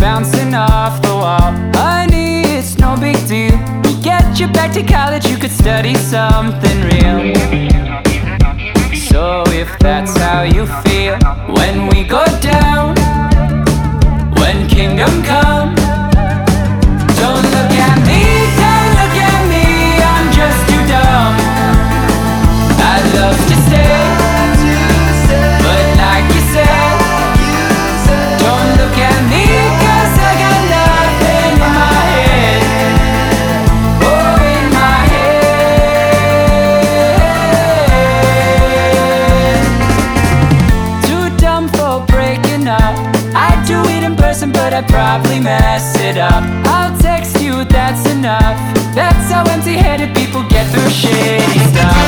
bouncing off the wall. Honey, it's no big deal. We'll get you back to college, you could study something real. So if that's how you feel, when we go down, when kingdom come, don't look at me, don't look at me, I'm just too dumb. I'd love to stay, but like you said, don't look at me, 'cause I got nothing in my head. Oh, in my head. Too dumb for breaking up. I'd do it in person, but I'd probably mess it up. I'll text you, that's enough. That's how empty-headed people get through shitty stuff.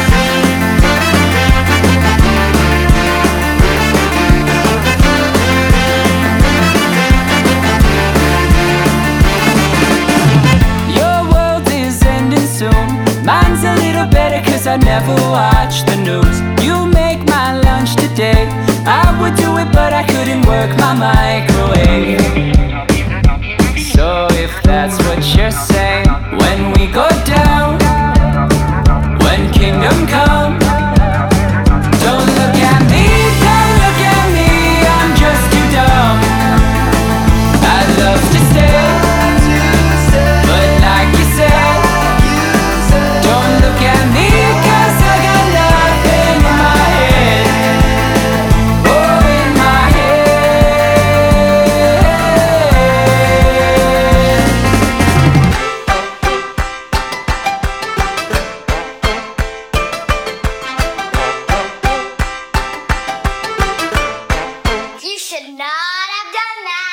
Mine's a little better 'cause I never watch the news. You make my lunch today. I would do it but I couldn't work my microwave. So if that's what you're saying, when we go down, when kingdom come, don't look at me, don't look at me, I'm just too dumb. I'd love to stay, but like you said, don't look at me, 'cause I got nothing in my head. Oh, in my head. You should not have done that.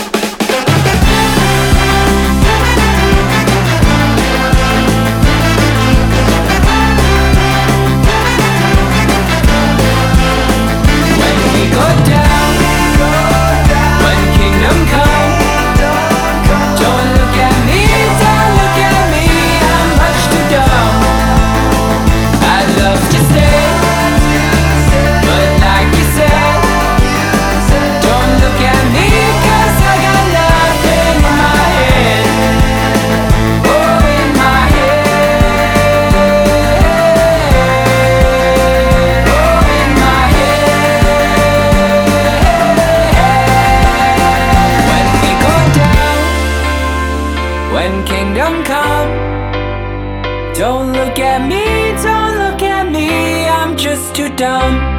When kingdom come, don't look at me, don't look at me, I'm just too dumb.